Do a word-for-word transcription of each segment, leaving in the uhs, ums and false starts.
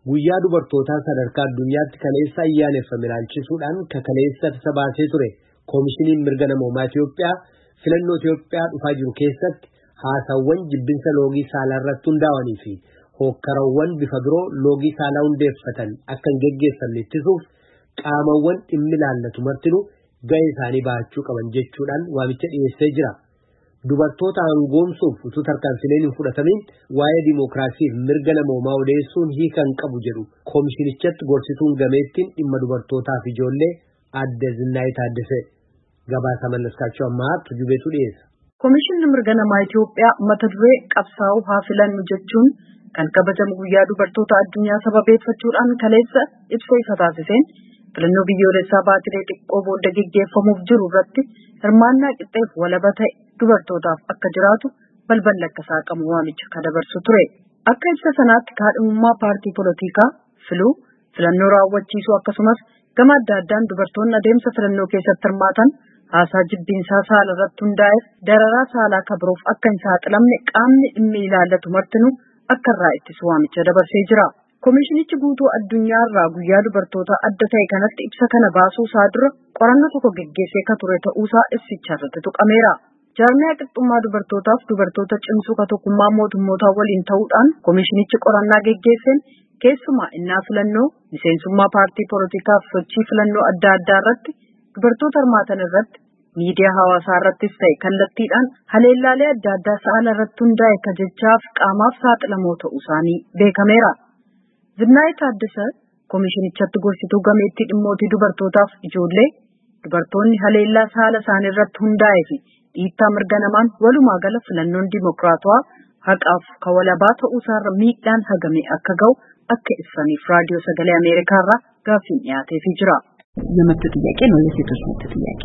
Guyyaa dubartootaa sadarkaa addunyaatti kaleessa ayyaaneffame ilaalchisuudhaan kaleessa tasabaasee ture koomishiniin mirga namoomaa Itiyoophiyaa filannoo Itiyoophiyaa dhufaa jiru keessatti haasawwan jibbinsa loogii saalaa irratti hundaa'anii fi hookkarawwan bifa biroo loogii saalaa hundeeffatan akka hin geggeeffamne ittisuuf qaamawwan dhimmi ilaallatu martinuu ga'ee isaanii bahachuu qaban jechuudhaan waamicha dhiyeessee jira. Dubartoota aangoomsuuf utuu tarkaanfileen hin fudhatamin waa'ee dimookiraasii fi mirga namoomaa odeessuun hiikan qabu jedhu koomishinichatti gorsituun gameettiin dhimma dubartootaa fi ijoollee adde Zinnaayii Taaddasee gabaasa mallaskaachuu ammaa tujubeetu dhiyeessa. Koomishinni mirga namaa Itiyoophiyaa mata duree qabsaa'uu haa filannu jechuun kan kabajamu guyyaa dubartoota addunyaa sababeeffachuudhaan kaleessa ibsa ifa taasiseen filannoo biyyoolessaa baatilee xiqqoo booda gaggeeffamuuf jiru irratti hirmaannaa qixxeef walaba ta'e dubartootaaf akka jiraatu balballi akka saaqamu waamicha kan dabarsu ture. Akka ibsa sanaatti kaadhimummaa paartii polotikaa filuu, filannoo raawwachiisuu akkasumas gama adda addaan dubartoonni adeemsa filannoo keessatti hirmaatan haasaa jibbinsaa saala irratti hundaa'eef dararaa saalaa kabiroof akka hin saaxilamne qaamni dhimmi ilaallatu martinuu akka irraa ittisu waamicha dabarsee jira. Koomishinichi guutuu addunyaa irraa guyyaa dubartoota adda ta'e kanatti ibsa kana baasuu isaa dura qorannoo tokko geggeessee ka ture ta'uusaa ibsicha irratti tuqameera. Jaarmiyaa qixxummaa dubartootaaf dubartoota cimsuu ka tokkummaa mootummootaa waliin ta'uudhaan koomishinichi qorannaa geggeesseen keessumaa innaa filannoo miseensummaa paartii polotikaa fi sochii filannoo adda addaa irratti dubartoota hirmaatan irratti miidiyaa hawaasaa irrattis ta'e kallattiidhaan haleellaalee adda addaa saala irratti hundaa'e ka jechaaf qaamaaf saaxilamoo ta'uu isaanii beekameera. Zinnaayii Taaddasee koomishinichatti gorsituu gameettii dhimmootii dubartootaaf ijoollee dubartoonni haleellaa saala isaanii irratti hundaa'ee fi dhiittaa mirga namaan walumaa gala filannoon dimokiraatawaa haqaaf ka walabaa ta'uu isaarra miidhaan hagamee akka ga'u akka ibsaniif raadiyoo sagalee Ameerikaa irraa gaaffiin dhiyaateefii jira. የመብት ጥያቄ ነው የሴቶች መብት ጥያቄ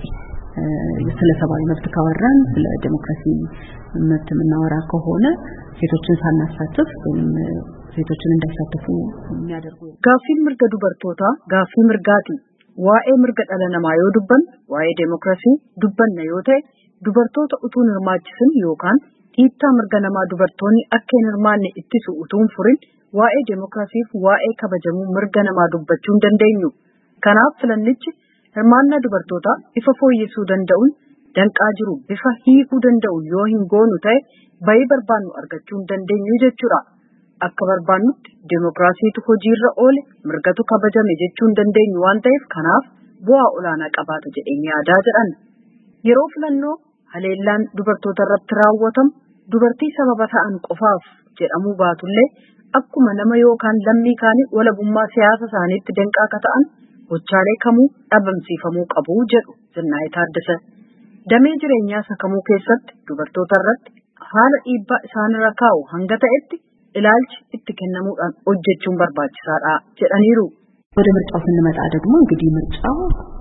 ስለ ሰብአዊ መብት ካወራን ስለ ዲሞክራሲ መብት የምናወራ ከሆነ ሴቶችን ሳናሳትፍ ወይም ሴቶችን እንዳይሳተፉ የሚያደርጉ ጋፊን ምርገ ዱበርቶታ ጋፊ ምርጋቲ ዋኤ ምርገ ጠለነማ ይወዱበን ዋኤ ዲሞክራሲ ዱበን ነው yote dubartoota utuu hirmaachisin yookaan dhiittaa mirga namaa dubartoonni akka hin hirmaanne ittisu utuu hin furin waa'ee ዲሞክራሲif waa'ee kabajamuu mirga namaa dubbachuu hin dandeenyu. Kanaaf filannichi hirmaannaa dubartoota ifa fooyyessuu danda'uun danqaa jiru bifa hiikuu danda'uun yoo hin goonu ta'e bayii barbaannu argachuu hin dandeenyu jechuudha. Akka barbaannutti ዲሞክራሲitu hojiirra oole mirgatu kabajame jechuu hin dandeenyu waan ta'eef kanaaf bu'aa olaanaa qabaata jedhanii yaadaa jedhan. Yeroo filannoo haleellaan dubartoota irratti raawwatamu dubartii sababa ta'an qofaaf jedhamuu baatullee akkuma nama yookaan lammii kaanii walabummaa siyaasa isaaniitti danqaa akka ta'an gochaalee kamuu dhabamsiifamuu qabu jedhu Zinnaayii Taaddasee. Damee jireenyaa sakamuu keessatti dubartoota irratti haala dhiibbaa isaanirra kaa'u hanga ta'etti ilaalchi itti kennamuudhaan hojjechuun barbaachisaadha jedhaniiru. ወደ ምርጫው ስንመጣ ደግሞ እንግዲህ ምርጫው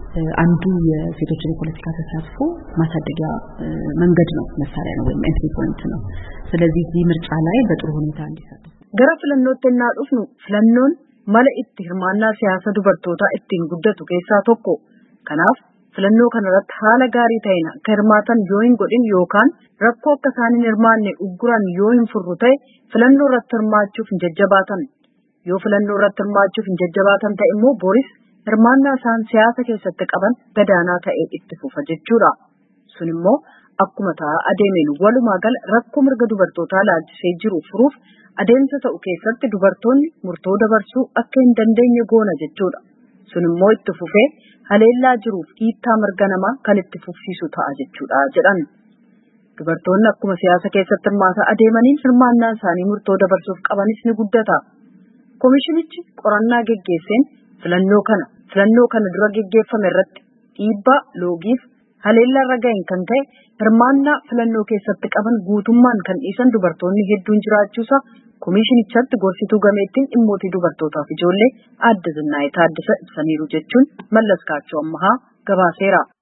አንዱ የሴቶችን የፖለቲካ ተሳትፎ ማሳደጊያ መንገድ ነው መሳሪያ ነው ወይም ኤንትሪ ፖይንት ነው። ስለዚህ እዚህ ምርጫ ላይ በጥሩ ሁኔታ እንዲሳተፉ ገራ ፍለኖትና ዱፍኑ ፍለኖን mala itti hirmaannaa siyaasa dubartootaa ittiin guddatu keessaa tokko. Kanaaf filannoo kanarratti haala gaarii ta'een akka hirmaatan yoo hin godhin yookaan rakkoo akka isaan hin hirmaanne ugguran yoo hin furru ta'e filannoo irratti hirmaachuuf hin jajjabaatan. Yoo filannoo irratti hirmaachuuf hin jajjabaatan ta'e immoo boris hirmaannaa isaan siyaasa keessatti qaban gadaanaa ta'ee itti fufa jechuudha. Sun immoo akkuma ta'a adeemeen walumaa gala rakkoo mirga dubartootaa laalchisee jiru furuuf adeemsa ta'u keessatti dubartoonni murtoo dabarsuu akka hin dandeenye goona jechuudha. Sun immoo itti fufee haleellaa jiruuf dhiittaa mirga namaa kan itti fufsiisu ta'a jechuudha jedhan. Dubartoonni akkuma siyaasa keessatti hirmaata adeemaniin hirmaannaan isaanii murtoo dabarsuuf qabanis ni guddata. Koomishinichi qorannaa geggeesseen filannoo kana filannoo kana dura geggeeffame irratti dhiibbaa loogiif haleellaa irra ga'een kan ta'e hirmaannaa filannoo keessatti qaban guutummaan kan dhiisan dubartoonni hedduun jiraachuusaa koomishinichatti gorsituu gameettiin dhimmootii dubartootaaf ijoollee adde Zinnaayii Taaddasee ibsaniiru jechuun Mallaskaachuu Ammahaa gabaaseera.